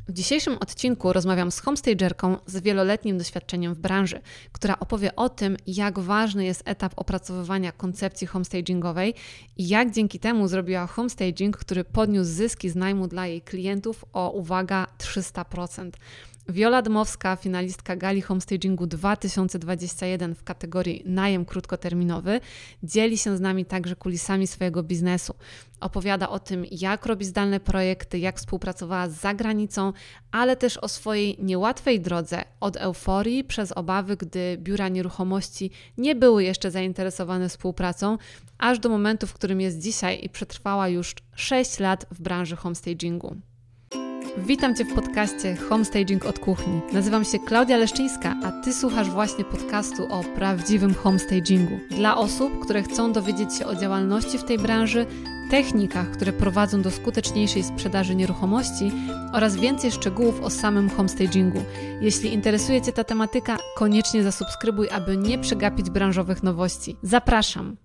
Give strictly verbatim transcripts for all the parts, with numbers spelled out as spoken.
W dzisiejszym odcinku rozmawiam z homestagerką z wieloletnim doświadczeniem w branży, która opowie o tym, jak ważny jest etap opracowywania koncepcji homestagingowej i jak dzięki temu zrobiła homestaging, który podniósł zyski z najmu dla jej klientów o, uwaga, trzysta procent. Wiola Dmowska, finalistka Gali Homestagingu dwa tysiące dwudziestego pierwszego w kategorii najem krótkoterminowy, dzieli się z nami także kulisami swojego biznesu. Opowiada o tym, jak robi zdalne projekty, jak współpracowała z zagranicą, ale też o swojej niełatwej drodze od euforii przez obawy, gdy biura nieruchomości nie były jeszcze zainteresowane współpracą, aż do momentu, w którym jest dzisiaj i przetrwała już sześć lat w branży homestagingu. Witam Cię w podcaście Homestaging od kuchni. Nazywam się Klaudia Leszczyńska, a Ty słuchasz właśnie podcastu o prawdziwym homestagingu. Dla osób, które chcą dowiedzieć się o działalności w tej branży, technikach, które prowadzą do skuteczniejszej sprzedaży nieruchomości oraz więcej szczegółów o samym homestagingu. Jeśli interesuje Cię ta tematyka, koniecznie zasubskrybuj, aby nie przegapić branżowych nowości. Zapraszam!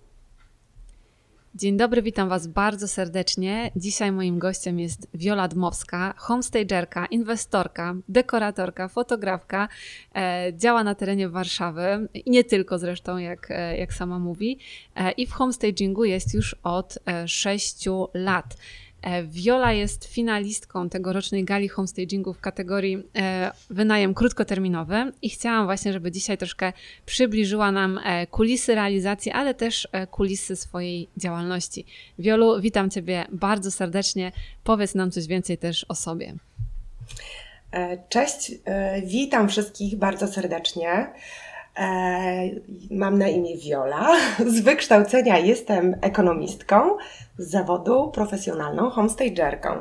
Dzień dobry, witam Was bardzo serdecznie. Dzisiaj moim gościem jest Wiola Dmowska, homestagerka, inwestorka, dekoratorka, fotografka. E, działa na terenie Warszawy i nie tylko zresztą, jak, e, jak sama mówi. E, I w homestagingu jest już od e, sześciu lat. Wiola jest finalistką tegorocznej gali homestagingu w kategorii e, wynajem krótkoterminowy i chciałam właśnie, żeby dzisiaj troszkę przybliżyła nam e, kulisy realizacji, ale też e, kulisy swojej działalności. Wiolu, witam Ciebie bardzo serdecznie. Powiedz nam coś więcej też o sobie. Cześć, witam wszystkich bardzo serdecznie. Mam na imię Wiola. Z wykształcenia jestem ekonomistką, z zawodu profesjonalną homestagerką.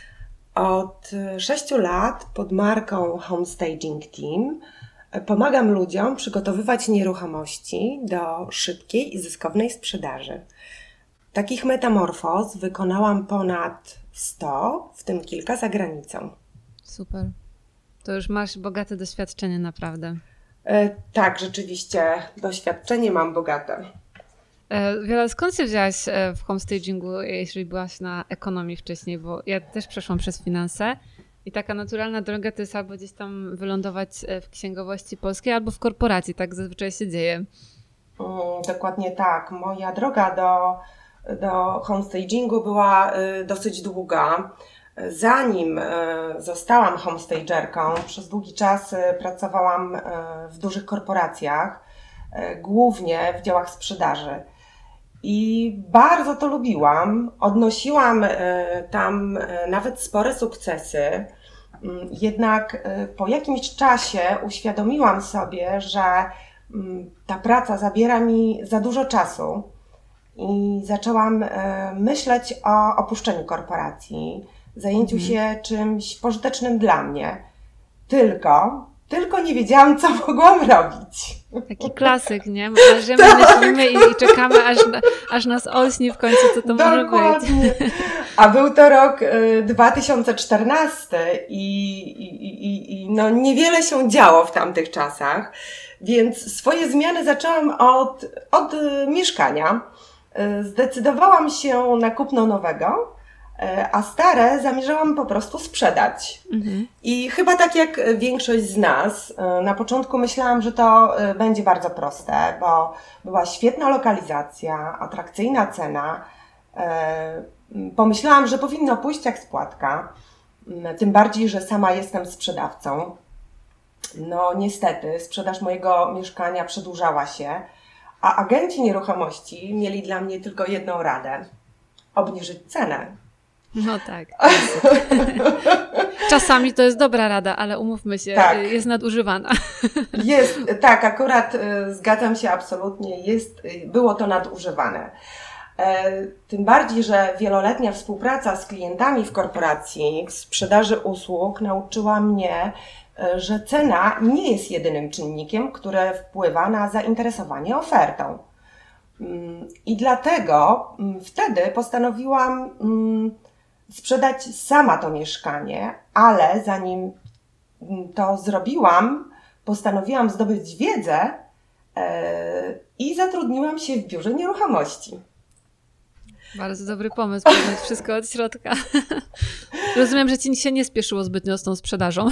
Od sześciu lat pod marką Homestaging Team pomagam ludziom przygotowywać nieruchomości do szybkiej i zyskownej sprzedaży. Takich metamorfoz wykonałam ponad sto, w tym kilka za granicą. Super. To już masz bogate doświadczenie naprawdę. E, tak, rzeczywiście doświadczenie mam bogate. E, Wiola, skąd się wzięłaś w homestagingu, jeżeli byłaś na ekonomii wcześniej? Bo ja też przeszłam przez finanse i taka naturalna droga to jest albo gdzieś tam wylądować w księgowości polskiej, albo w korporacji. Tak zazwyczaj się dzieje. Mm, dokładnie tak. Moja droga do, do homestagingu była y, dosyć długa. Zanim zostałam homestagerką, przez długi czas pracowałam w dużych korporacjach, głównie w działach sprzedaży. I bardzo to lubiłam. Odnosiłam tam nawet spore sukcesy. Jednak po jakimś czasie uświadomiłam sobie, że ta praca zabiera mi za dużo czasu i zaczęłam myśleć o opuszczeniu korporacji, zajęciu się czymś pożytecznym dla mnie. Tylko, tylko nie wiedziałam, co mogłam robić. Taki klasyk, nie? Marzymy, tak. myślimy i, i czekamy, aż, aż nas olśni w końcu, co to Dokładnie. może być. A był to rok y, dwa tysiące czternasty i, i, i, i no niewiele się działo w tamtych czasach, więc swoje zmiany zaczęłam od, od y, mieszkania. Y, zdecydowałam się na kupno nowego, a stare zamierzałam po prostu sprzedać. Mhm. I chyba tak jak większość z nas, na początku myślałam, że to będzie bardzo proste, bo była świetna lokalizacja, atrakcyjna cena. Pomyślałam, że powinno pójść jak z płatka, tym bardziej, że sama jestem sprzedawcą. No niestety, sprzedaż mojego mieszkania przedłużała się, a agenci nieruchomości mieli dla mnie tylko jedną radę: obniżyć cenę. No tak. Czasami to jest dobra rada, ale umówmy się, tak. jest nadużywana. Jest, tak, akurat y, zgadzam się absolutnie, jest, y, było to nadużywane. E, tym bardziej, że wieloletnia współpraca z klientami w korporacji, w sprzedaży usług nauczyła mnie, y, że cena nie jest jedynym czynnikiem, który wpływa na zainteresowanie ofertą. Y, I dlatego y, wtedy postanowiłam y, sprzedać sama to mieszkanie, ale zanim to zrobiłam, postanowiłam zdobyć wiedzę yy, i zatrudniłam się w biurze nieruchomości. Bardzo dobry pomysł, poznać wszystko od środka. Rozumiem, że ci się nie spieszyło zbytnio z tą sprzedażą.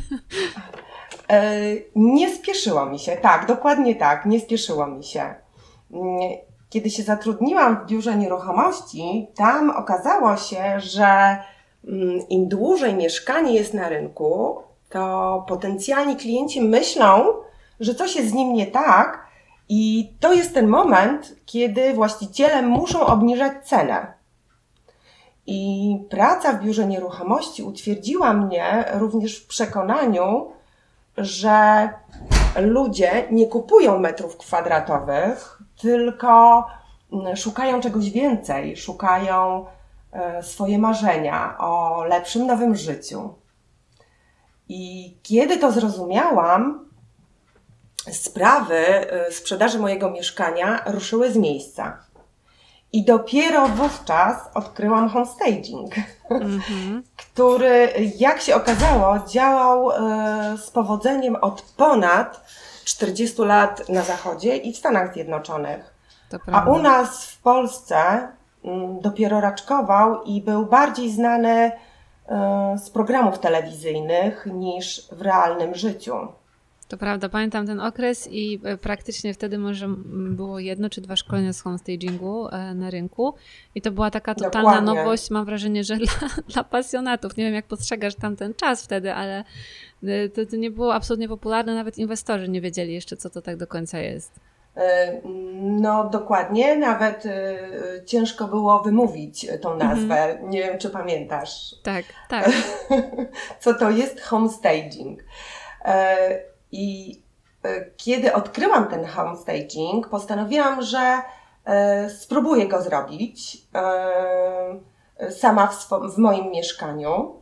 Nie spieszyło mi się, tak, dokładnie tak, nie spieszyło mi się. Kiedy się zatrudniłam w biurze nieruchomości, tam okazało się, że im dłużej mieszkanie jest na rynku, to potencjalni klienci myślą, że coś jest z nim nie tak i to jest ten moment, kiedy właściciele muszą obniżać cenę. I praca w biurze nieruchomości utwierdziła mnie również w przekonaniu, że ludzie nie kupują metrów kwadratowych, tylko szukają czegoś więcej, szukają swoje marzenia o lepszym, nowym życiu. I kiedy to zrozumiałam, sprawy sprzedaży mojego mieszkania ruszyły z miejsca. I dopiero wówczas odkryłam homestaging, mm-hmm. który, jak się okazało, działał z powodzeniem od ponad czterdziestu lat na Zachodzie i w Stanach Zjednoczonych. A u nas w Polsce dopiero raczkował i był bardziej znany z programów telewizyjnych niż w realnym życiu. To prawda, pamiętam ten okres i praktycznie wtedy może było jedno czy dwa szkolenia z homestagingu na rynku i to była taka totalna Dokładnie. nowość, mam wrażenie, że dla, dla pasjonatów. Nie wiem, jak postrzegasz tamten czas wtedy, ale to, to nie było absolutnie popularne, nawet inwestorzy nie wiedzieli jeszcze, co to tak do końca jest. No dokładnie, nawet y, ciężko było wymówić tą nazwę, mm-hmm. nie wiem, czy pamiętasz. Tak, tak. Co to jest homestaging. Y, I kiedy odkryłam ten homestaging, postanowiłam, że spróbuję go zrobić sama w, swo- w moim mieszkaniu.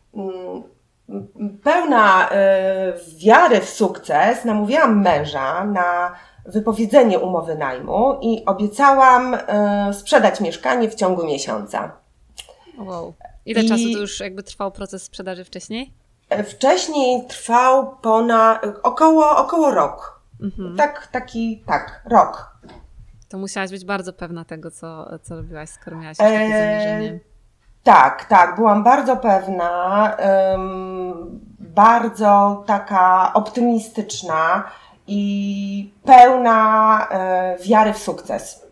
Pełna wiary w sukces namówiłam męża na wypowiedzenie umowy najmu i obiecałam sprzedać mieszkanie w ciągu miesiąca. Wow. Ile I... czasu to już jakby trwał proces sprzedaży wcześniej? Wcześniej trwał ponad, około, około rok. Mhm. Tak, taki, tak, rok. To musiałaś być bardzo pewna tego, co, co robiłaś, skoro miałaś już takie zamierzenie. E, tak, tak, byłam bardzo pewna, um, bardzo taka optymistyczna i pełna e, wiary w sukces.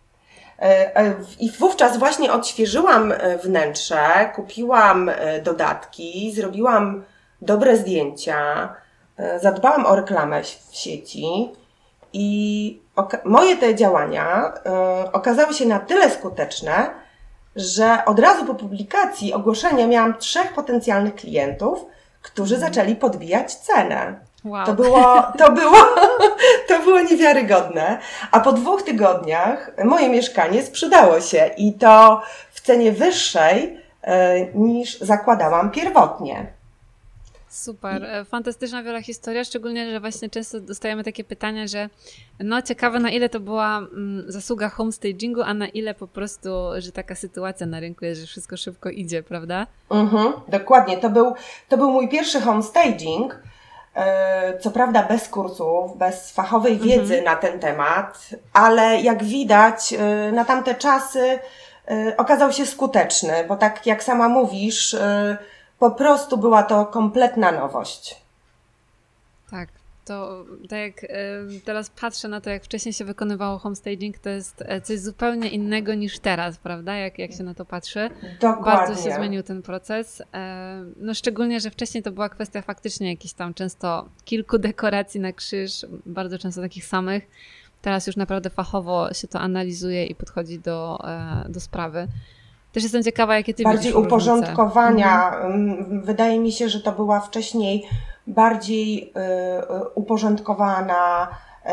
I wówczas właśnie odświeżyłam wnętrze, kupiłam dodatki, zrobiłam dobre zdjęcia, zadbałam o reklamę w sieci i moje te działania okazały się na tyle skuteczne, że od razu po publikacji ogłoszenia miałam trzech potencjalnych klientów, którzy zaczęli podbijać cenę. Wow. To było, to było, to było niewiarygodne. A po dwóch tygodniach moje mieszkanie sprzedało się i to w cenie wyższej y, niż zakładałam pierwotnie. Super, fantastyczna wiele historia, szczególnie, że właśnie często dostajemy takie pytania, że no ciekawe, na ile to była mm, zasługa homestagingu, a na ile po prostu, że taka sytuacja na rynku jest, że wszystko szybko idzie, prawda? Mhm, dokładnie, to był, to był mój pierwszy homestaging, co prawda bez kursów, bez fachowej wiedzy mhm. na ten temat, ale jak widać na tamte czasy okazał się skuteczny, bo tak jak sama mówisz, po prostu była to kompletna nowość. Tak, to tak jak teraz patrzę na to, jak wcześniej się wykonywało homestaging, to jest coś zupełnie innego niż teraz, prawda? Jak, jak się na to patrzy. Dokładnie. Bardzo się zmienił ten proces. No szczególnie, że wcześniej to była kwestia faktycznie jakichś tam często kilku dekoracji na krzyż, bardzo często takich samych. Teraz już naprawdę fachowo się to analizuje i podchodzi do, do sprawy. Też jestem ciekawa, jakie ty bardziej widzisz uporządkowania. Mhm. Wydaje mi się, że to była wcześniej bardziej y, uporządkowana, y,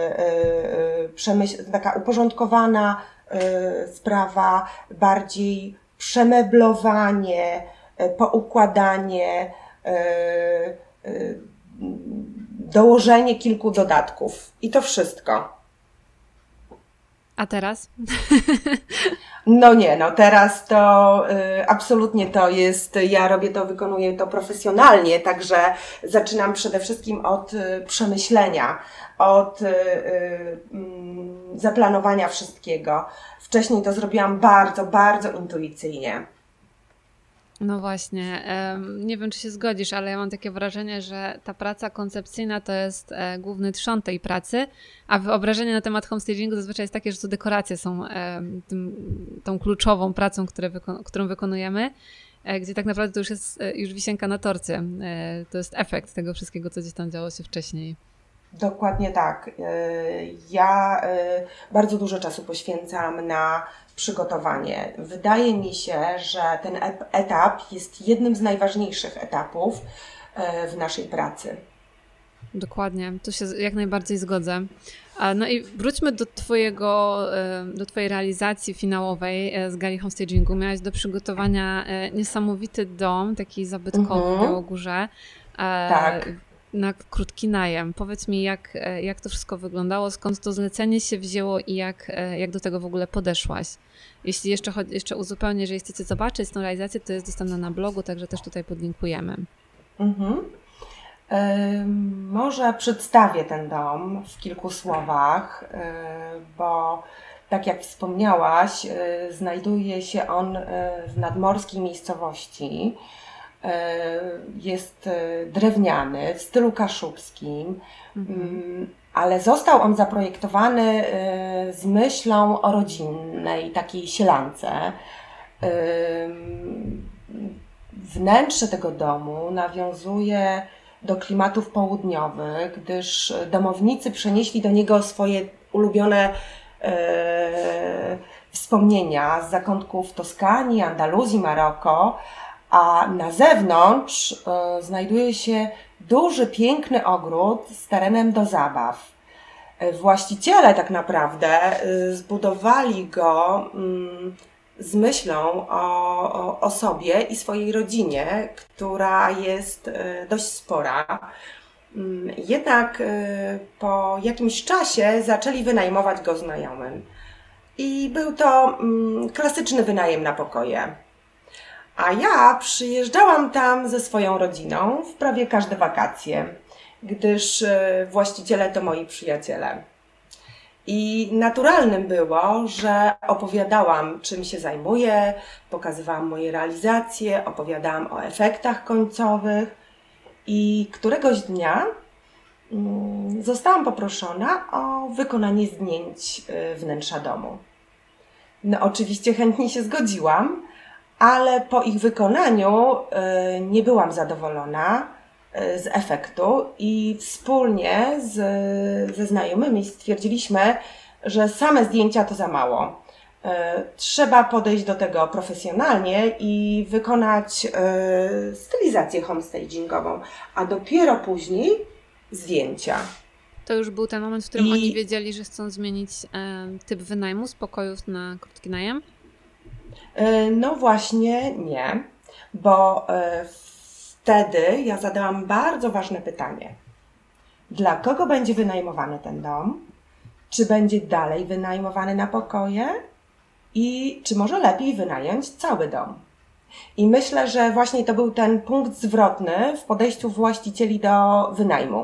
y, przemyśl, taka uporządkowana y, sprawa, bardziej przemeblowanie, y, poukładanie, y, y, dołożenie kilku dodatków i to wszystko. A teraz? No nie, no teraz to y, absolutnie to jest, ja robię to, wykonuję to profesjonalnie, także zaczynam przede wszystkim od y, przemyślenia, od y, y, y, zaplanowania wszystkiego. Wcześniej to zrobiłam bardzo, bardzo intuicyjnie. No właśnie, em, nie wiem, czy się zgodzisz, ale ja mam takie wrażenie, że ta praca koncepcyjna to jest e, główny trzon tej pracy, a wyobrażenie na temat homestagingu zazwyczaj jest takie, że to dekoracje są em, tym, tą kluczową pracą, które wyko- którą wykonujemy, e, gdzie tak naprawdę to już jest e, już wisienka na torcie. E, to jest efekt tego wszystkiego, co gdzieś tam działo się wcześniej. Dokładnie tak. Y, Ja y, bardzo dużo czasu poświęcam na przygotowanie. Wydaje mi się, że ten ep- etap jest jednym z najważniejszych etapów y, w naszej pracy. Dokładnie, tu się z- jak najbardziej zgodzę. A, No i wróćmy do twojego, e, do twojej realizacji finałowej e, z gali homestagingu. Miałaś do przygotowania e, niesamowity dom, taki zabytkowy w Mhm, Białogórze, e, tak. na krótki najem. Powiedz mi, jak, e, jak to wszystko wyglądało, skąd to zlecenie się wzięło i jak, e, jak do tego w ogóle podeszłaś? Jeśli jeszcze, chodzi- jeszcze uzupełnię, jeżeli chcecie zobaczyć tę realizację, to jest dostępna na blogu, także też tutaj podlinkujemy. Mhm. Ym, Może przedstawię ten dom w kilku słowach, yy, bo tak jak wspomniałaś, yy, znajduje się on yy, w nadmorskiej miejscowości. Yy, Jest yy, drewniany w stylu kaszubskim, Mhm. ym, ale został on zaprojektowany yy, z myślą o rodzinnej takiej sielance. Ym, Wnętrze tego domu nawiązuje do klimatów południowych, gdyż domownicy przenieśli do niego swoje ulubione e, wspomnienia z zakątków Toskanii, Andaluzji, Maroko, a na zewnątrz e, znajduje się duży, piękny ogród z terenem do zabaw. E, Właściciele tak naprawdę e, zbudowali go mm, z myślą o, o, o sobie i swojej rodzinie, która jest e, dość spora. Mm, Jednak e, po jakimś czasie zaczęli wynajmować go znajomym. I był to mm, klasyczny wynajem na pokoje. A ja przyjeżdżałam tam ze swoją rodziną w prawie każde wakacje, gdyż e, właściciele to moi przyjaciele. I naturalnym było, że opowiadałam, czym się zajmuję, pokazywałam moje realizacje, opowiadałam o efektach końcowych i któregoś dnia mm, zostałam poproszona o wykonanie zdjęć y, wnętrza domu. No oczywiście chętnie się zgodziłam, ale po ich wykonaniu y, nie byłam zadowolona y, z efektu i wspólnie z, ze znajomymi stwierdziliśmy, że same zdjęcia to za mało. Y, Trzeba podejść do tego profesjonalnie i wykonać y, stylizację homestagingową, a dopiero później zdjęcia. To już był ten moment, w którym oni I wiedzieli, że chcą zmienić e, typ wynajmu z pokojów na krótki najem? y, no właśnie nie, bo y, wtedy ja zadałam bardzo ważne pytanie. Dla kogo będzie wynajmowany ten dom? Czy będzie dalej wynajmowany na pokoje? I czy może lepiej wynająć cały dom? I myślę, że właśnie to był ten punkt zwrotny w podejściu właścicieli do wynajmu.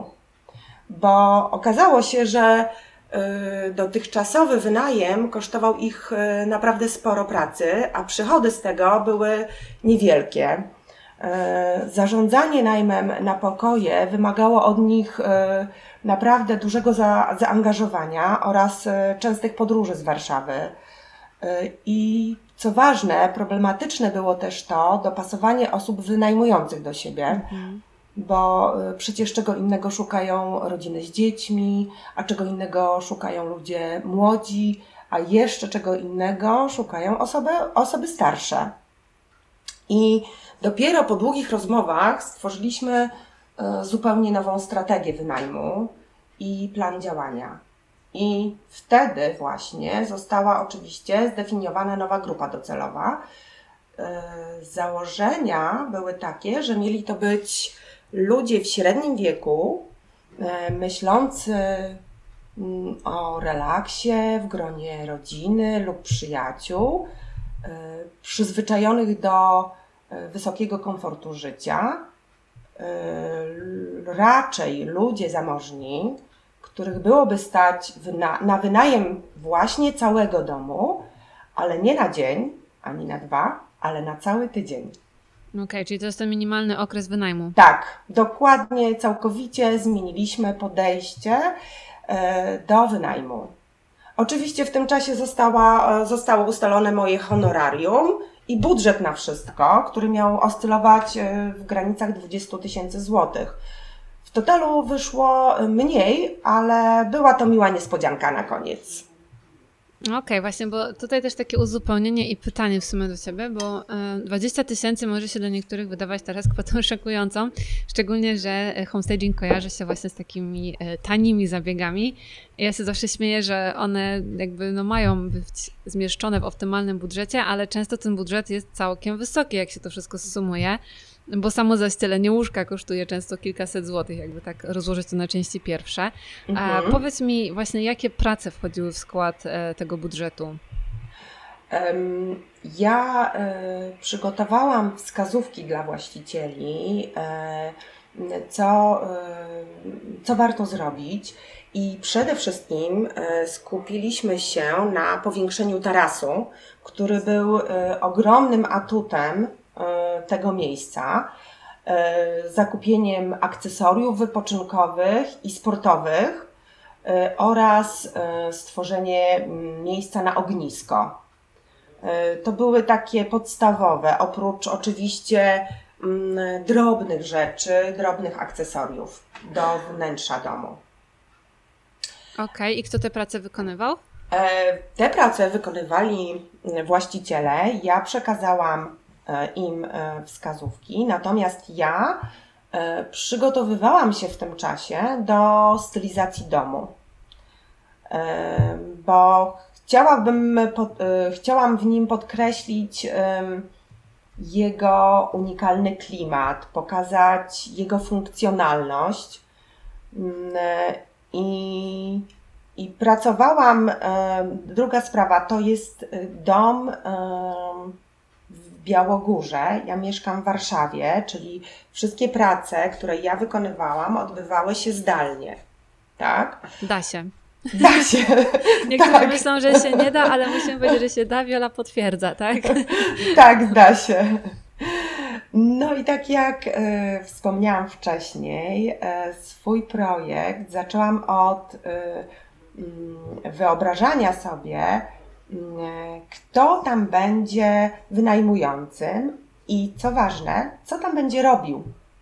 Bo okazało się, że y, dotychczasowy wynajem kosztował ich y, naprawdę sporo pracy, a przychody z tego były niewielkie. Y, Zarządzanie najmem na pokoje wymagało od nich y, naprawdę dużego za, zaangażowania oraz y, częstych podróży z Warszawy. Y, I co ważne, problematyczne było też to dopasowanie osób wynajmujących do siebie, Mhm. bo y, przecież czego innego szukają rodziny z dziećmi, a czego innego szukają ludzie młodzi, a jeszcze czego innego szukają osoby, osoby starsze. I dopiero po długich rozmowach stworzyliśmy y, zupełnie nową strategię wynajmu i plan działania. I wtedy właśnie została oczywiście zdefiniowana nowa grupa docelowa. Y, Założenia były takie, że mieli to być ludzie w średnim wieku, y, myślący mm, o relaksie w gronie rodziny lub przyjaciół, y, przyzwyczajonych do y, wysokiego komfortu życia, y, raczej ludzie zamożni, których byłoby stać wyna- na wynajem właśnie całego domu, ale nie na dzień, ani na dwa, ale na cały tydzień. Okej, okay, czyli to jest ten minimalny okres wynajmu. Tak, dokładnie, całkowicie zmieniliśmy podejście do wynajmu. Oczywiście w tym czasie została, zostało ustalone moje honorarium i budżet na wszystko, który miał oscylować w granicach dwadzieścia tysięcy złotych. W totalu wyszło mniej, ale była to miła niespodzianka na koniec. Okej, okay, właśnie, bo tutaj też takie uzupełnienie i pytanie w sumie do Ciebie, bo dwadzieścia tysięcy może się do niektórych wydawać teraz kwotą szokującą, szczególnie, że homestaging kojarzy się właśnie z takimi tanimi zabiegami. Ja się zawsze śmieję, że one jakby no mają być zmieszczone w optymalnym budżecie, ale często ten budżet jest całkiem wysoki, jak się to wszystko sumuje, bo samo zaścielenie łóżka kosztuje często kilkaset złotych, jakby tak rozłożyć to na części pierwsze. Mhm. A powiedz mi właśnie, jakie prace wchodziły w skład e, tego budżetu? Um, ja e, przygotowałam wskazówki dla właścicieli, e, co, e, co warto zrobić i przede wszystkim e, skupiliśmy się na powiększeniu tarasu, który był e, ogromnym atutem tego miejsca, zakupieniem akcesoriów wypoczynkowych i sportowych oraz stworzenie miejsca na ognisko. To były takie podstawowe, oprócz oczywiście drobnych rzeczy, drobnych akcesoriów do wnętrza domu. Okej, okay. I kto te prace wykonywał? Te prace wykonywali właściciele. Ja przekazałam im wskazówki, natomiast ja przygotowywałam się w tym czasie do stylizacji domu, bo chciałabym, chciałam w nim podkreślić jego unikalny klimat, pokazać jego funkcjonalność i, i pracowałam, druga sprawa, to jest dom w Białogórze. Ja mieszkam w Warszawie, czyli wszystkie prace, które ja wykonywałam, odbywały się zdalnie. Tak? Da się. Da się. Niektórzy tak. myślą, że się nie da, ale musimy powiedzieć, że się da. Wiola potwierdza, tak? Tak, da się. No i tak jak e, wspomniałam wcześniej, e, swój projekt zaczęłam od e, wyobrażania sobie, kto tam będzie wynajmującym i co ważne, co tam będzie robił.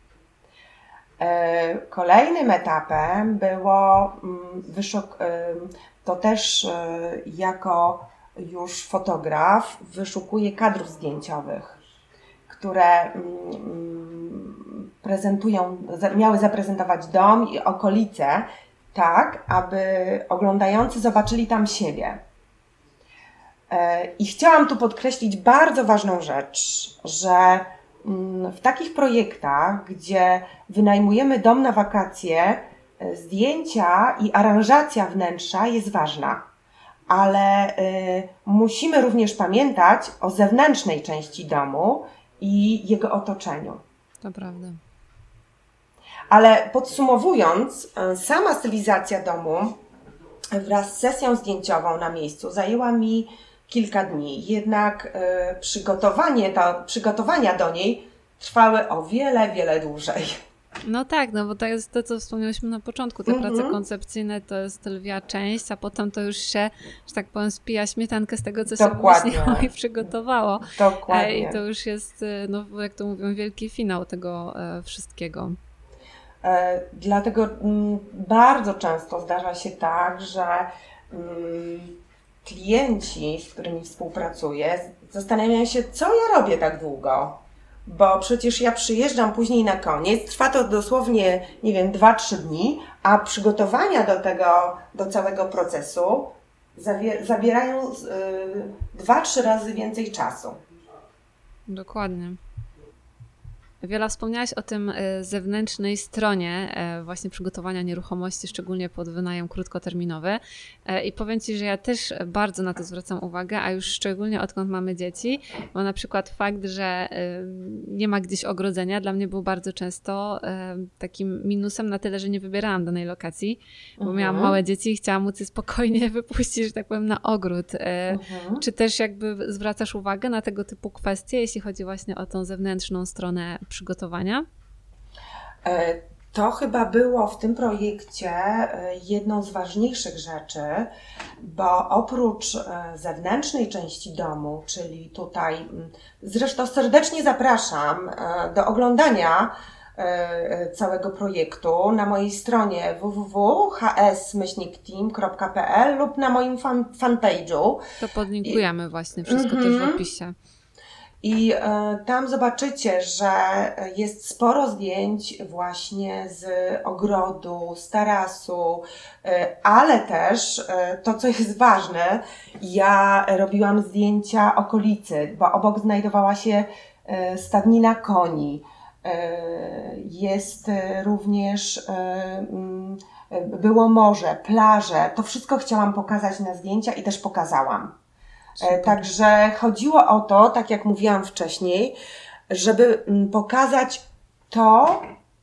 Kolejnym etapem było wyszuk- to też jako już fotograf wyszukuję kadrów zdjęciowych, które prezentują, miały zaprezentować dom i okolice tak, aby oglądający zobaczyli tam siebie. I chciałam tu podkreślić bardzo ważną rzecz, że w takich projektach, gdzie wynajmujemy dom na wakacje, zdjęcia i aranżacja wnętrza jest ważna, ale y, musimy również pamiętać o zewnętrznej części domu i jego otoczeniu. To prawda. Ale podsumowując, sama stylizacja domu wraz z sesją zdjęciową na miejscu zajęła mi kilka dni, jednak y, przygotowanie do, przygotowania do niej trwały o wiele, wiele dłużej. No tak, no bo to jest to, co wspomniałyśmy na początku. Te mm-hmm. prace koncepcyjne to jest lwia część, a potem to już się, że tak powiem, spija śmietankę z tego, co Dokładnie. się właśnie i przygotowało. Dokładnie. I to już jest, no jak to mówią, wielki finał tego e, wszystkiego. E, dlatego m, bardzo często zdarza się tak, że m, klienci, z którymi współpracuję, zastanawiają się, co ja robię tak długo. Bo przecież ja przyjeżdżam później na koniec, trwa to dosłownie, nie wiem, dwa trzy dni, a przygotowania do tego, do całego procesu zawie- zabierają dwa trzy razy więcej czasu. Dokładnie. Wiola, wspomniałaś o tym zewnętrznej stronie właśnie przygotowania nieruchomości, szczególnie pod wynajem krótkoterminowy. I powiem Ci, że ja też bardzo na to zwracam uwagę, a już szczególnie odkąd mamy dzieci, bo na przykład fakt, że nie ma gdzieś ogrodzenia, dla mnie był bardzo często takim minusem na tyle, że nie wybierałam danej lokacji, bo mhm. miałam małe dzieci i chciałam móc je spokojnie wypuścić, że tak powiem, na ogród. Mhm. Czy też jakby zwracasz uwagę na tego typu kwestie, jeśli chodzi właśnie o tą zewnętrzną stronę przygotowania? To chyba było w tym projekcie jedną z ważniejszych rzeczy, bo oprócz zewnętrznej części domu, czyli tutaj, zresztą serdecznie zapraszam do oglądania całego projektu na mojej stronie w w w kropka h s myślnik team kropka p l lub na moim fan, fanpage'u. To podlinkujemy I, właśnie wszystko mm-hmm. też w opisie. I y, tam zobaczycie, że jest sporo zdjęć właśnie z ogrodu, z tarasu, y, ale też y, to, co jest ważne, ja robiłam zdjęcia okolicy, bo obok znajdowała się y, stadnina koni. Jest również, było morze, plaże, to wszystko chciałam pokazać na zdjęcia i też pokazałam. Super. Także chodziło o to, tak jak mówiłam wcześniej, żeby pokazać to,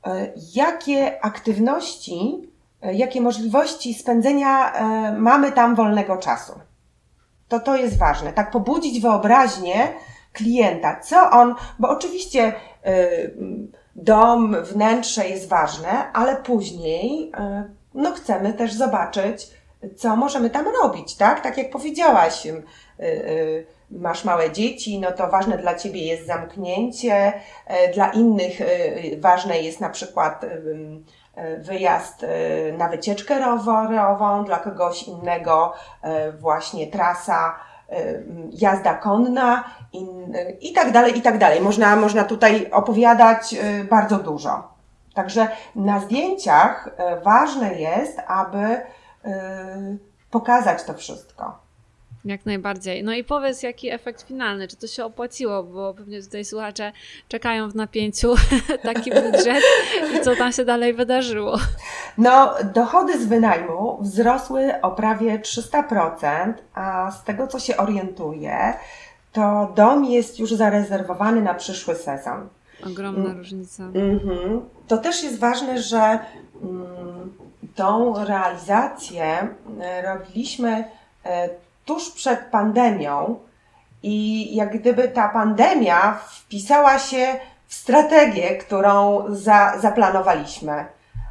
jakie aktywności, jakie możliwości spędzenia mamy tam wolnego czasu. To to jest ważne, tak pobudzić wyobraźnię klienta, co on, bo oczywiście y, dom, wnętrze jest ważne, ale później y, no chcemy też zobaczyć, co możemy tam robić, tak? Tak jak powiedziałaś, y, y, masz małe dzieci, no to ważne dla Ciebie jest zamknięcie, y, dla innych y, ważne jest na przykład y, y, wyjazd y, na wycieczkę rowerową, dla kogoś innego y, właśnie trasa, jazda konna i, i tak dalej, i tak dalej. Można, można tutaj opowiadać bardzo dużo. Także na zdjęciach ważne jest, aby pokazać to wszystko. Jak najbardziej. No i powiedz, jaki efekt finalny, czy to się opłaciło, bo pewnie tutaj słuchacze czekają w napięciu taki budżet i co tam się dalej wydarzyło. No, dochody z wynajmu wzrosły o prawie trzysta procent, a z tego, co się orientuję, to dom jest już zarezerwowany na przyszły sezon. Ogromna mm. różnica. Mm-hmm. To też jest ważne, że mm, tą realizację robiliśmy e, tuż przed pandemią i jak gdyby ta pandemia wpisała się w strategię, którą za, zaplanowaliśmy,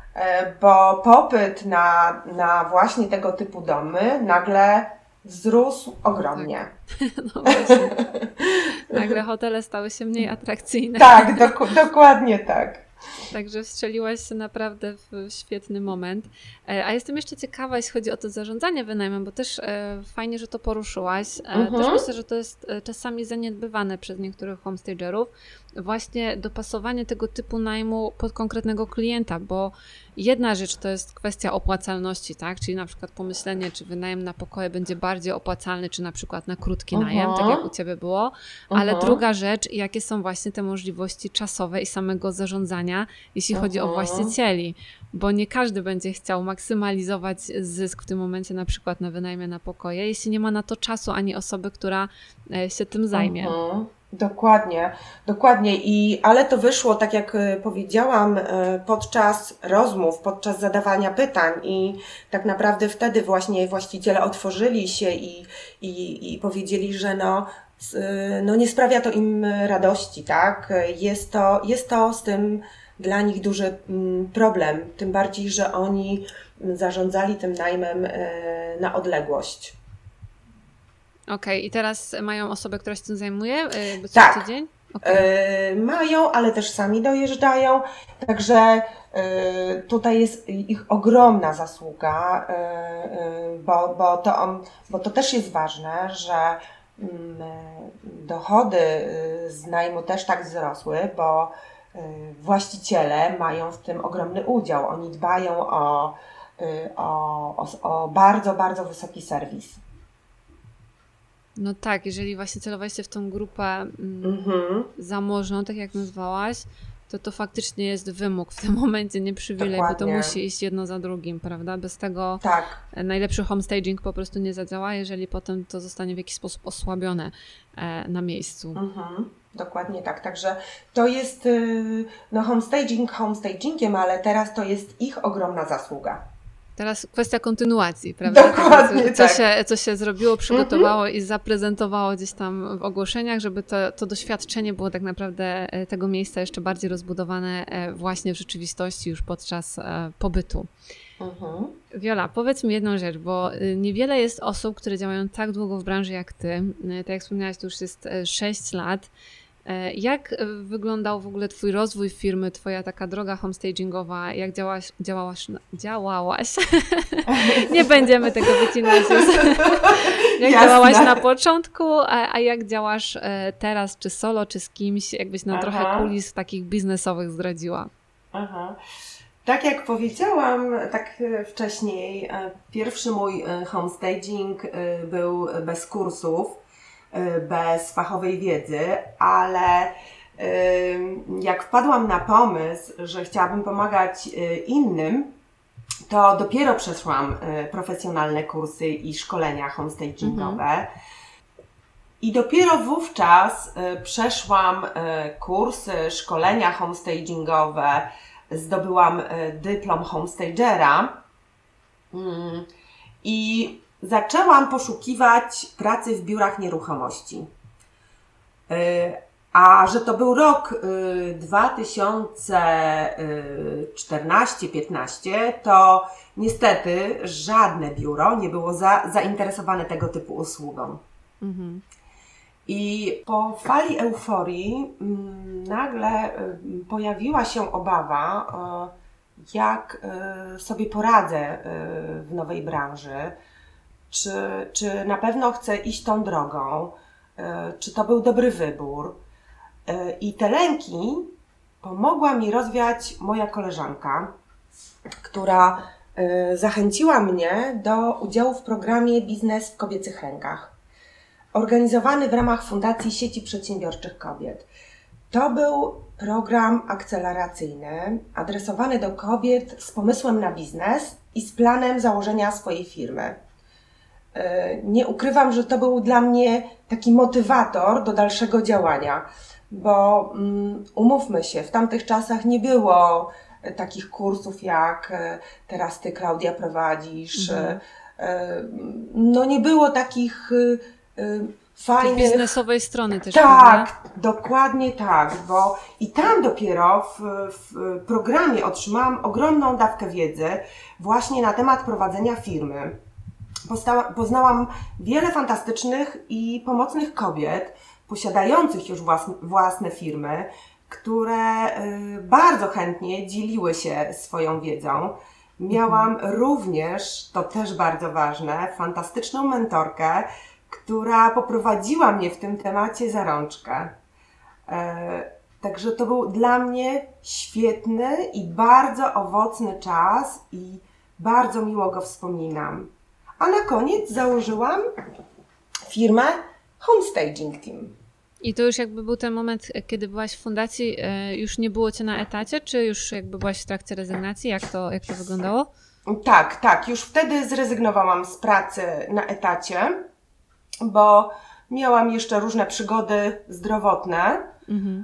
bo popyt na, na właśnie tego typu domy nagle wzrósł ogromnie. Tak. No właśnie. Nagle hotele stały się mniej atrakcyjne. Tak, dok- dokładnie tak. Także wstrzeliłaś się naprawdę w świetny moment. A jestem jeszcze ciekawa, jeśli chodzi o to zarządzanie wynajmem, bo też fajnie, że to poruszyłaś. Mhm. Też myślę, że to jest czasami zaniedbywane przez niektórych homestagerów. Właśnie dopasowanie tego typu najmu pod konkretnego klienta, bo jedna rzecz to jest kwestia opłacalności, tak? Czyli na przykład pomyślenie, czy wynajem na pokoje będzie bardziej opłacalny, czy na przykład na krótki uh-huh. najem, tak jak u Ciebie było. Ale uh-huh. druga rzecz, jakie są właśnie te możliwości czasowe i samego zarządzania, jeśli uh-huh. chodzi o właścicieli, bo nie każdy będzie chciał maksymalizować zysk w tym momencie na przykład na wynajmie na pokoje, jeśli nie ma na to czasu ani osoby, która się tym zajmie. Uh-huh. Dokładnie, dokładnie. I, ale to wyszło, tak jak powiedziałam, podczas rozmów, podczas zadawania pytań i tak naprawdę wtedy właśnie właściciele otworzyli się i, i, i powiedzieli, że no, no nie sprawia to im radości, tak? Jest to, jest to z tym dla nich duży problem, tym bardziej, że oni zarządzali tym najmem na odległość. Okej, okay. I teraz mają osobę, która się tym zajmuje? Jakby co tak. tydzień? Okay. Yy, mają, ale też sami dojeżdżają, także yy, tutaj jest ich ogromna zasługa, yy, yy, bo, bo, to, bo to też jest ważne, że yy, dochody z najmu też tak wzrosły, bo yy, właściciele mają w tym ogromny udział. Oni dbają o, yy, o, o, o bardzo, bardzo wysoki serwis. No tak, jeżeli właśnie celowaliście w tą grupę mm, mm-hmm. zamożną, tak jak nazwałaś, to to faktycznie jest wymóg w tym momencie, nie przywilej, Dokładnie. Bo to musi iść jedno za drugim, prawda? Bez tego tak. najlepszy homestaging po prostu nie zadziała, jeżeli potem to zostanie w jakiś sposób osłabione na miejscu. Mhm. Dokładnie tak, także to jest no homestaging homestagingiem, ale teraz to jest ich ogromna zasługa. Teraz kwestia kontynuacji, prawda? Dokładnie co, co, tak. się, co się zrobiło, przygotowało mm-hmm. i zaprezentowało gdzieś tam w ogłoszeniach, żeby to, to doświadczenie było tak naprawdę tego miejsca jeszcze bardziej rozbudowane właśnie w rzeczywistości już podczas pobytu. Mm-hmm. Wiola, powiedz mi jedną rzecz, bo niewiele jest osób, które działają tak długo w branży jak ty. Tak jak wspomniałaś, to już jest sześć lat. Jak wyglądał w ogóle twój rozwój firmy, twoja taka droga homestagingowa, jak działałaś, działałaś, działałaś? Nie będziemy tego wycinać. Jak Jasne. Działałaś na początku, a, a jak działasz teraz, czy solo, czy z kimś, jakbyś nam Aha. trochę kulis takich biznesowych zdradziła. Aha. Tak jak powiedziałam tak wcześniej, pierwszy mój homestaging był bez kursów, bez fachowej wiedzy, ale jak wpadłam na pomysł, że chciałabym pomagać innym, to dopiero przeszłam profesjonalne kursy i szkolenia homestagingowe. Mhm. I dopiero wówczas przeszłam kursy, szkolenia homestagingowe, zdobyłam dyplom homestagera i zaczęłam poszukiwać pracy w biurach nieruchomości. A że to był rok dwa tysiące czternasty piętnasty, to niestety żadne biuro nie było za, zainteresowane tego typu usługą. Mhm. I po fali euforii m, nagle y, pojawiła się obawa, y, jak y, sobie poradzę y, w nowej branży, czy, czy na pewno chcę iść tą drogą, y, czy to był dobry wybór. Y, I te lęki pomogła mi rozwiać moja koleżanka, która y, zachęciła mnie do udziału w programie Biznes w kobiecych rękach, organizowany w ramach Fundacji Sieci Przedsiębiorczych Kobiet. To był program akceleracyjny, adresowany do kobiet z pomysłem na biznes i z planem założenia swojej firmy. Nie ukrywam, że to był dla mnie taki motywator do dalszego działania, bo um, umówmy się, w tamtych czasach nie było takich kursów, jak teraz Ty, Klaudia, prowadzisz. Mhm. No nie było takich fajnych... Tej biznesowej strony też. Tak, prawda? Dokładnie tak, bo i tam dopiero w, w programie otrzymałam ogromną dawkę wiedzy właśnie na temat prowadzenia firmy. Posta- poznałam wiele fantastycznych i pomocnych kobiet posiadających już własne, własne firmy, które y, bardzo chętnie dzieliły się swoją wiedzą. Miałam mhm. również, to też bardzo ważne, fantastyczną mentorkę, która poprowadziła mnie w tym temacie za rączkę. E, także to był dla mnie świetny i bardzo owocny czas i bardzo miło go wspominam. A na koniec założyłam firmę Homestaging Team. I to już jakby był ten moment, kiedy byłaś w fundacji, już nie było Cię na etacie, czy już jakby byłaś w trakcie rezygnacji? Jak to, jak to wyglądało? Tak, tak. Już wtedy zrezygnowałam z pracy na etacie, bo miałam jeszcze różne przygody zdrowotne mhm.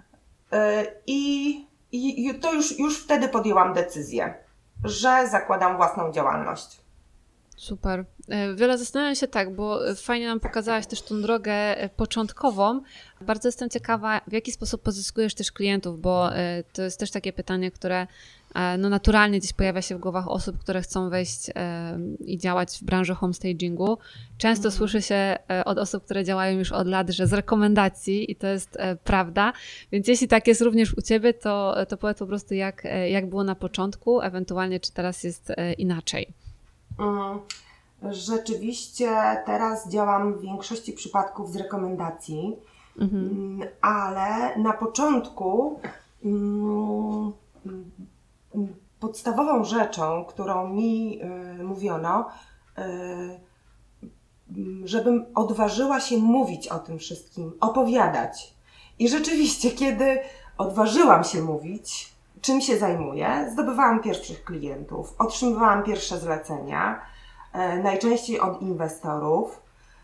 i, i to już, już wtedy podjęłam decyzję, że zakładam własną działalność. Super. Wiola, zastanawiam się tak, bo fajnie nam pokazałaś też tą drogę początkową. Bardzo jestem ciekawa, w jaki sposób pozyskujesz też klientów, bo to jest też takie pytanie, które no naturalnie gdzieś pojawia się w głowach osób, które chcą wejść i działać w branży homestagingu. Często mhm. słyszy się od osób, które działają już od lat, że z rekomendacji i to jest prawda. Więc jeśli tak jest również u Ciebie, to, to powiedz po prostu, jak, jak było na początku, ewentualnie czy teraz jest inaczej. Mhm. Rzeczywiście teraz działam w większości przypadków z rekomendacji, mhm. ale na początku mm, podstawową rzeczą, którą mi y, mówiono, y, żebym odważyła się mówić o tym wszystkim, opowiadać. I rzeczywiście, kiedy odważyłam się mówić, czym się zajmuję. Zdobywałam pierwszych klientów, otrzymywałam pierwsze zlecenia, najczęściej od inwestorów.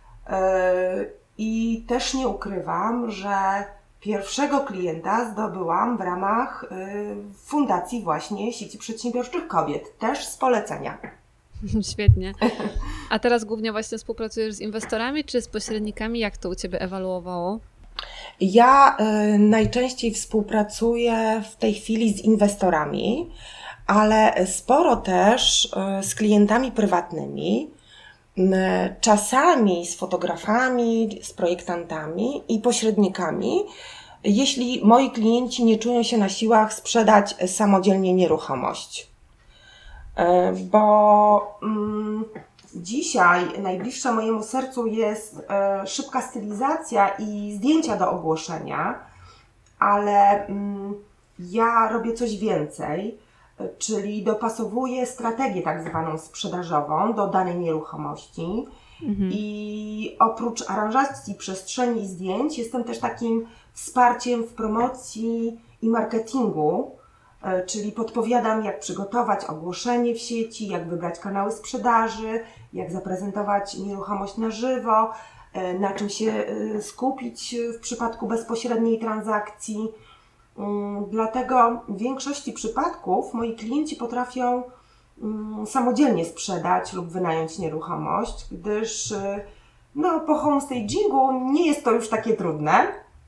I też nie ukrywam, że pierwszego klienta zdobyłam w ramach fundacji właśnie Sieci Przedsiębiorczych Kobiet, też z polecenia. Świetnie. A teraz głównie właśnie współpracujesz z inwestorami czy z pośrednikami? Jak to u Ciebie ewoluowało? Ja y, najczęściej współpracuję w tej chwili z inwestorami, ale sporo też y, z klientami prywatnymi, y, czasami z fotografami, z projektantami i pośrednikami, jeśli moi klienci nie czują się na siłach sprzedać samodzielnie nieruchomość. Y, bo y, Dzisiaj najbliższa mojemu sercu jest e, szybka stylizacja i zdjęcia do ogłoszenia, ale mm, ja robię coś więcej, e, czyli dopasowuję strategię tak zwaną sprzedażową do danej nieruchomości mhm. i oprócz aranżacji przestrzeni i zdjęć jestem też takim wsparciem w promocji i marketingu, czyli podpowiadam, jak przygotować ogłoszenie w sieci, jak wybrać kanały sprzedaży, jak zaprezentować nieruchomość na żywo, na czym się skupić w przypadku bezpośredniej transakcji. Dlatego w większości przypadków moi klienci potrafią samodzielnie sprzedać lub wynająć nieruchomość, gdyż no, po homestagingu nie jest to już takie trudne.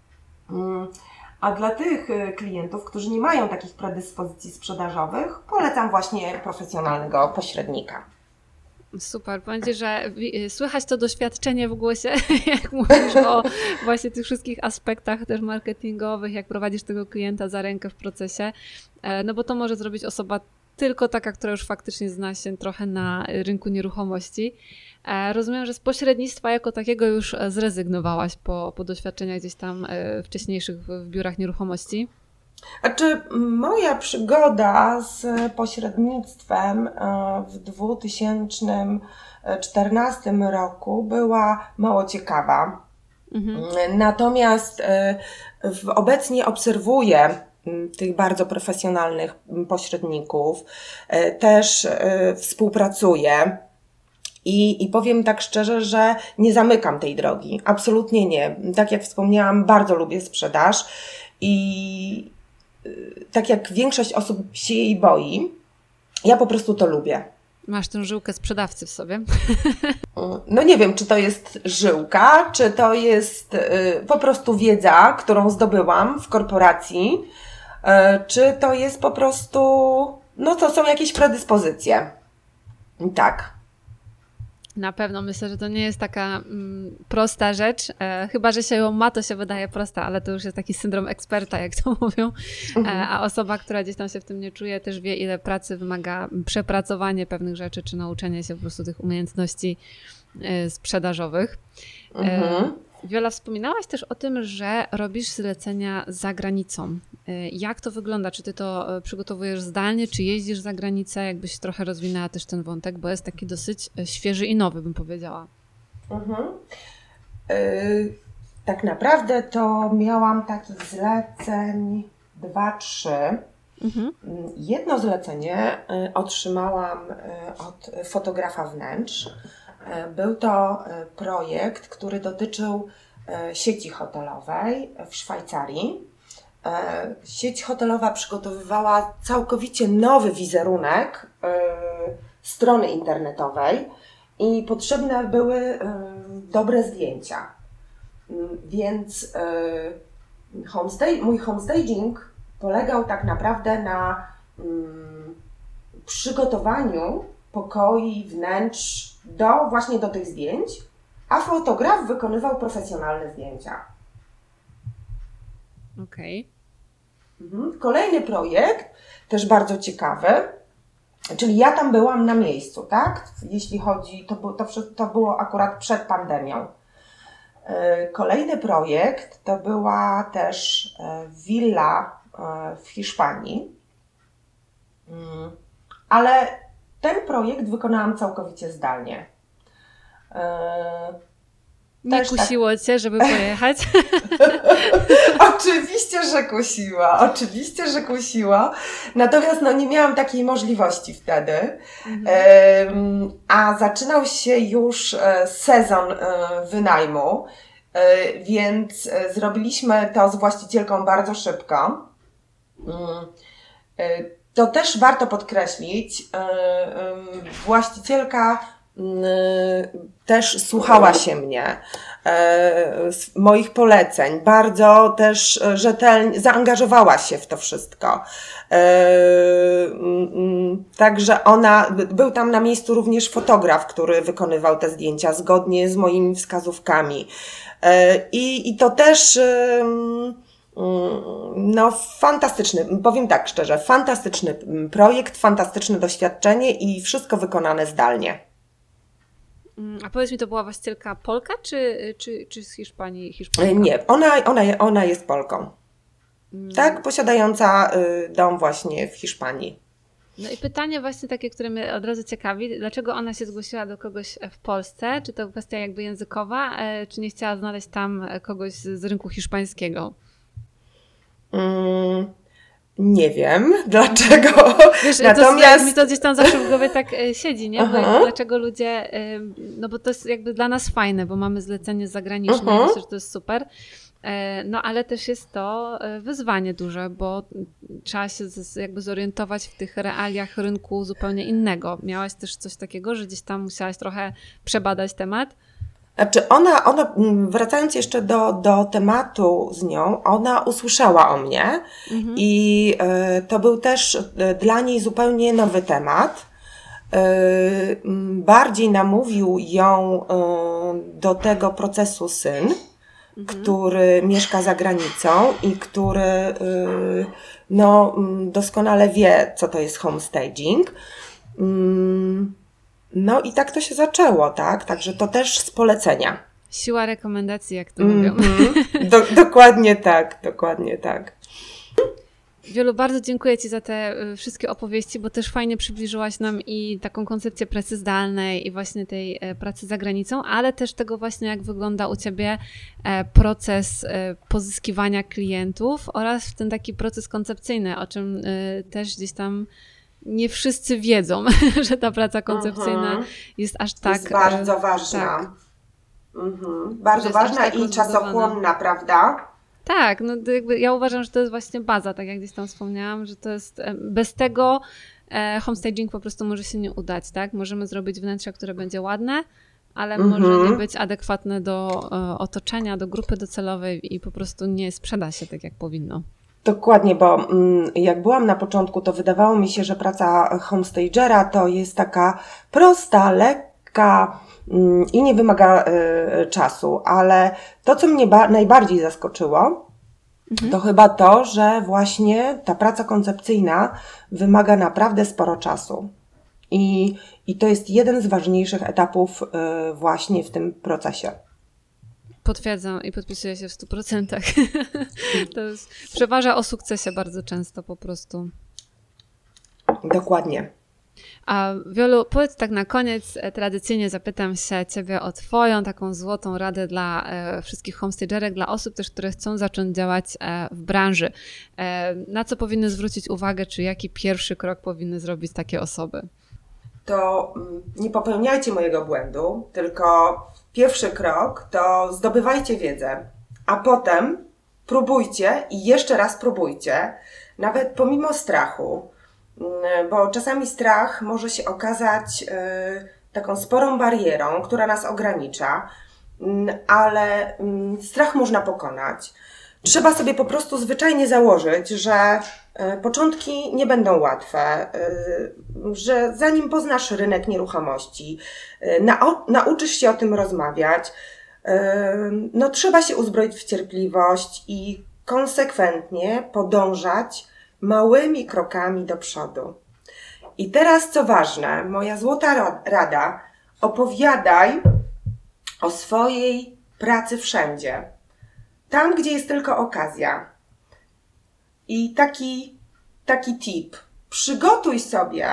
A dla tych klientów, którzy nie mają takich predyspozycji sprzedażowych, polecam właśnie profesjonalnego pośrednika. Super, powiem Ci, że słychać to doświadczenie w głosie, jak mówisz o właśnie tych wszystkich aspektach też marketingowych, jak prowadzisz tego klienta za rękę w procesie, no bo to może zrobić osoba tylko taka, która już faktycznie zna się trochę na rynku nieruchomości. Rozumiem, że z pośrednictwa jako takiego już zrezygnowałaś po, po doświadczeniach gdzieś tam wcześniejszych w biurach nieruchomości? Znaczy, moja przygoda z pośrednictwem w dwa tysiące czternastym roku była mało ciekawa. Mhm. Natomiast obecnie obserwuję tych bardzo profesjonalnych pośredników, też współpracuję. I, I powiem tak szczerze, że nie zamykam tej drogi. Absolutnie nie. Tak jak wspomniałam, bardzo lubię sprzedaż i tak jak większość osób się jej boi, ja po prostu to lubię. Masz tę żyłkę sprzedawcy w sobie. No nie wiem, czy to jest żyłka, czy to jest y, po prostu wiedza, którą zdobyłam w korporacji, y, czy to jest po prostu, no to są jakieś predyspozycje. Tak. Na pewno myślę, że to nie jest taka mm, prosta rzecz, e, chyba że się ją ma, to się wydaje prosta, ale to już jest taki syndrom eksperta, jak to mówią, mhm. e, a osoba, która gdzieś tam się w tym nie czuje, też wie, ile pracy wymaga przepracowanie pewnych rzeczy, czy nauczenie się po prostu tych umiejętności e, sprzedażowych. Mhm. E, Wiola, wspominałaś też o tym, że robisz zlecenia za granicą. Jak to wygląda? Czy ty to przygotowujesz zdalnie, czy jeździsz za granicę? Jakbyś trochę rozwinęła też ten wątek, bo jest taki dosyć świeży i nowy, bym powiedziała. Mhm. Yy, tak naprawdę to miałam takich zleceń dwa, trzy. Mhm. Jedno zlecenie otrzymałam od fotografa wnętrz. Był to projekt, który dotyczył sieci hotelowej w Szwajcarii. Sieć hotelowa przygotowywała całkowicie nowy wizerunek strony internetowej i potrzebne były dobre zdjęcia. Więc homestay, mój homestaging polegał tak naprawdę na przygotowaniu pokoi, wnętrz do właśnie do tych zdjęć, a fotograf wykonywał profesjonalne zdjęcia. Okej. Okay. Kolejny projekt, też bardzo ciekawy, czyli ja tam byłam na miejscu, tak? Jeśli chodzi, to, to, to było akurat przed pandemią. Kolejny projekt to była też willa w Hiszpanii, ale ten projekt wykonałam całkowicie zdalnie. Nie Też kusiło tak. Cię, żeby pojechać? Oczywiście, że kusiła. Oczywiście, że kusiła. Natomiast no, nie miałam takiej możliwości wtedy. Mhm. A zaczynał się już sezon wynajmu, więc zrobiliśmy to z właścicielką bardzo szybko. To też warto podkreślić. Właścicielka też słuchała się mnie, moich poleceń, bardzo też rzetelnie zaangażowała się w to wszystko. Także ona, był tam na miejscu również fotograf, który wykonywał te zdjęcia zgodnie z moimi wskazówkami. I, i to też no fantastyczny, powiem tak szczerze, fantastyczny projekt, fantastyczne doświadczenie i wszystko wykonane zdalnie. A powiedz mi, to była właścicielka Polka, czy, czy, czy z Hiszpanii? Hiszpanka? Nie, ona, ona, ona jest Polką. Hmm. Tak, posiadająca dom właśnie w Hiszpanii. No i pytanie właśnie takie, które mnie od razu ciekawi, dlaczego ona się zgłosiła do kogoś w Polsce? Czy to kwestia jakby językowa, czy nie chciała znaleźć tam kogoś z rynku hiszpańskiego? Hmm. Nie wiem, dlaczego. Wiesz, Natomiast... to, mi to gdzieś tam zawsze w głowie tak siedzi, nie? Bo jakby, dlaczego ludzie, no bo to jest jakby dla nas fajne, bo mamy zlecenie zagraniczne, uh-huh. myślę, że to jest super. No ale też jest to wyzwanie duże, bo trzeba się jakby zorientować w tych realiach rynku zupełnie innego. Miałaś też coś takiego, że gdzieś tam musiałaś trochę przebadać temat? Znaczy ona, ona, wracając jeszcze do, do tematu z nią, ona usłyszała o mnie mhm. i y, to był też y, dla niej zupełnie nowy temat. Y, bardziej namówił ją y, do tego procesu syn, mhm. który mieszka za granicą i który y, no, doskonale wie, co to jest homestaging. Y, No i tak to się zaczęło, tak? Także to też z polecenia. Siła rekomendacji, jak to mówią. Mm-hmm. Do, dokładnie tak, dokładnie tak. Wiolu, bardzo dziękuję Ci za te wszystkie opowieści, bo też fajnie przybliżyłaś nam i taką koncepcję pracy zdalnej i właśnie tej pracy za granicą, ale też tego właśnie, jak wygląda u Ciebie proces pozyskiwania klientów oraz ten taki proces koncepcyjny, o czym też gdzieś tam nie wszyscy wiedzą, że ta praca koncepcyjna mhm. jest aż tak... Jest bardzo ważna. Tak. Mhm. Bardzo ważna tak i czasochłonna, prawda? Tak, no jakby ja uważam, że to jest właśnie baza, tak jak gdzieś tam wspomniałam, że to jest, bez tego e, homestaging po prostu może się nie udać, tak? Możemy zrobić wnętrze, które będzie ładne, ale mhm. może nie być adekwatne do e, otoczenia, do grupy docelowej i po prostu nie sprzeda się tak, jak powinno. Dokładnie, bo jak byłam na początku, to wydawało mi się, że praca homestagera to jest taka prosta, lekka i nie wymaga y, czasu, ale to, co mnie ba- najbardziej zaskoczyło, mhm. to chyba to, że właśnie ta praca koncepcyjna wymaga naprawdę sporo czasu. I, i to jest jeden z ważniejszych etapów y, właśnie w tym procesie. Potwierdzam i podpisuję się w stu procentach. To jest, przeważa o sukcesie bardzo często po prostu. Dokładnie. A Wiolu, powiedz tak na koniec, tradycyjnie zapytam się Ciebie o Twoją taką złotą radę dla e, wszystkich homestagerek, dla osób też, które chcą zacząć działać e, w branży. E, na co powinny zwrócić uwagę, czy jaki pierwszy krok powinny zrobić takie osoby? To nie popełniajcie mojego błędu, tylko pierwszy krok to zdobywajcie wiedzę, a potem próbujcie i jeszcze raz próbujcie, nawet pomimo strachu, bo czasami strach może się okazać taką sporą barierą, która nas ogranicza, ale strach można pokonać. Trzeba sobie po prostu zwyczajnie założyć, że początki nie będą łatwe, że zanim poznasz rynek nieruchomości, nau- nauczysz się o tym rozmawiać, no trzeba się uzbroić w cierpliwość i konsekwentnie podążać małymi krokami do przodu. I teraz co ważne, moja złota rada, opowiadaj o swojej pracy wszędzie. Tam, gdzie jest tylko okazja. I taki, taki tip. Przygotuj sobie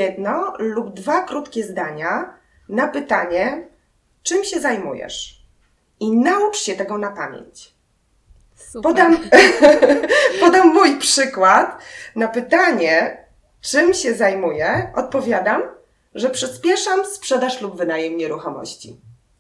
jedno lub dwa krótkie zdania na pytanie, czym się zajmujesz. i naucz się tego na pamięć. Super. Podam, podam mój przykład. Na pytanie, czym się zajmuję, odpowiadam, że przyspieszam sprzedaż lub wynajem nieruchomości.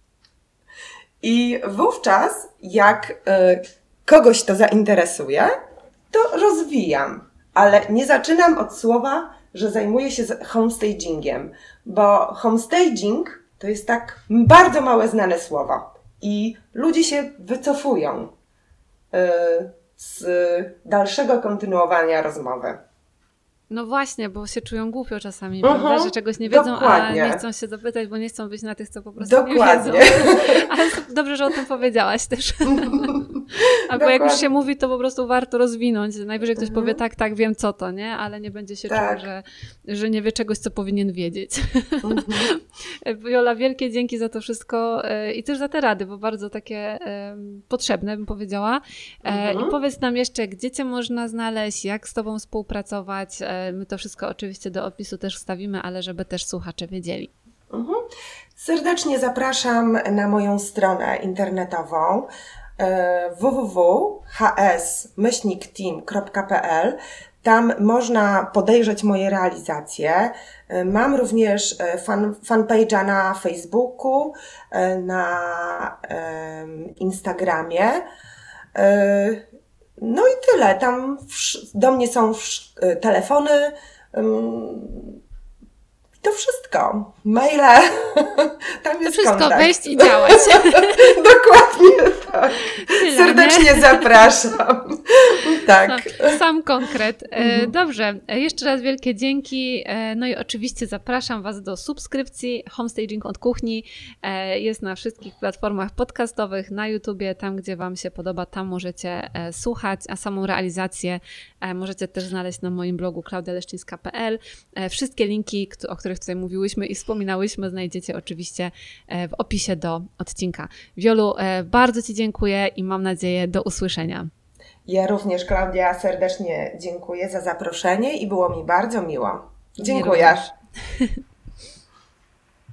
I wówczas, jak y, kogoś to zainteresuje, to rozwijam, ale nie zaczynam od słowa, że zajmuję się homestagingiem, bo homestaging to jest tak bardzo małe znane słowo i ludzie się wycofują y, z dalszego kontynuowania rozmowy. No właśnie, bo się czują głupio czasami, Uh-huh, prawda? Że czegoś nie wiedzą, dokładnie. a nie chcą się zapytać, bo nie chcą być na tych, co po prostu Dokładnie. nie wiedzą. Ale dobrze, że o tym powiedziałaś też. Albo jak już się mówi, to po prostu warto rozwinąć. Najwyżej ktoś uh-huh. powie, tak, tak, wiem co to, nie? Ale nie będzie się tak. czuł, że, że nie wie czegoś, co powinien wiedzieć. Uh-huh. Jola, wielkie dzięki za to wszystko i też za te rady, bo bardzo takie um, potrzebne, bym powiedziała. Uh-huh. I powiedz nam jeszcze, gdzie Cię można znaleźć, jak z Tobą współpracować. My to wszystko oczywiście do opisu też wstawimy, ale żeby też słuchacze wiedzieli. Mhm. Serdecznie zapraszam na moją stronę internetową w w w kropka h s myślnik team kropka p l. Tam można podejrzeć moje realizacje. Mam również fan, fanpage'a na Facebooku, na Instagramie. No i tyle. Tam do mnie są telefony, to wszystko. Maile, tam jest to wszystko kontakt. Wejść i działać. Dokładnie tak. Tyle, serdecznie nie? zapraszam. Tak. Sam, sam konkret. Mhm. Dobrze, jeszcze raz wielkie dzięki. No i oczywiście zapraszam Was do subskrypcji. Homestaging od kuchni jest na wszystkich platformach podcastowych, na YouTubie, tam gdzie Wam się podoba, tam możecie słuchać, a samą realizację możecie też znaleźć na moim blogu klaudia leszczyńska kropka p l. Wszystkie linki, o których tutaj mówiłyśmy i wspominałyśmy, znajdziecie oczywiście w opisie do odcinka. Wiolu, bardzo Ci dziękuję i mam nadzieję do usłyszenia. Ja również, Klaudia, serdecznie dziękuję za zaproszenie i było mi bardzo miło. Dziękuję.